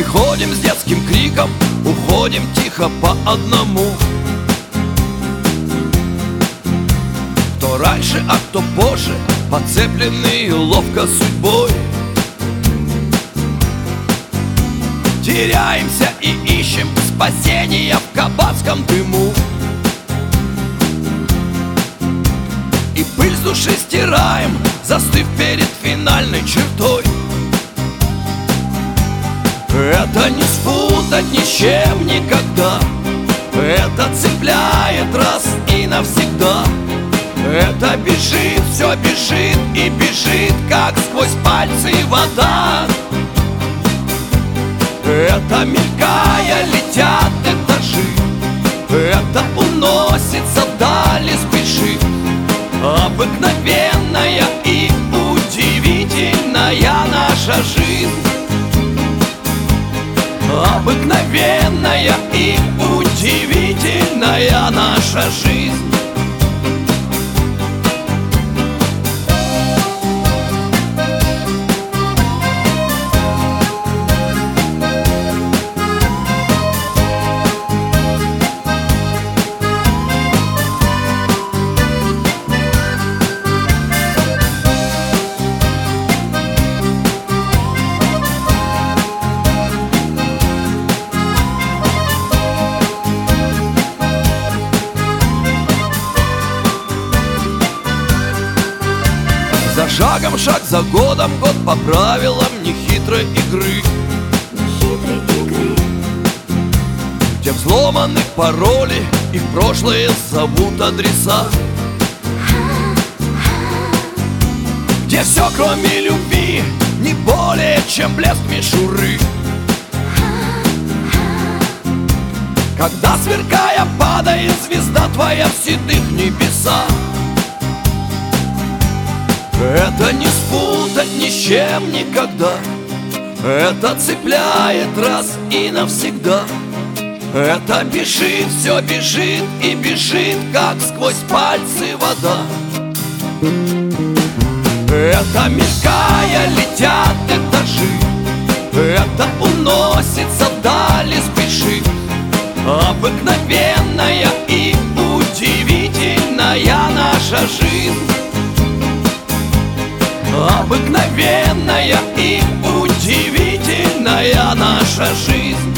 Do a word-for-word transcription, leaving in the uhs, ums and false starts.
Приходим с детским криком, уходим тихо по одному. Кто раньше, а кто позже, подцепленные ловко судьбой. Теряемся и ищем спасения в кабацком дыму. И пыль с души стираем, застыв перед финальной чертой. Это не спутать ни с чем никогда. Это цепляет раз и навсегда. Это бежит, все бежит и бежит, как сквозь пальцы вода. Это мелькая летят этажи. Это уносится вдали, спешит. Обыкновенная и удивительная наша жизнь. Обыкновенная и удивительная наша жизнь. За шагом, шаг за годом, год по правилам нехитрой игры. Нехитрой игры. Где взломаны пароли и в прошлое зовут адреса. Где все, кроме любви, не более чем блеск мишуры. Когда, сверкая, падает звезда твоя в седых небесах. Это не спутать ни с чем никогда. Это цепляет раз и навсегда. Это бежит, все бежит и бежит, как сквозь пальцы вода. Это мелькая летят этажи. Это уносится вдали, спешит. Обыкновенная и удивительная наша жизнь. Обыкновенная и удивительная наша жизнь.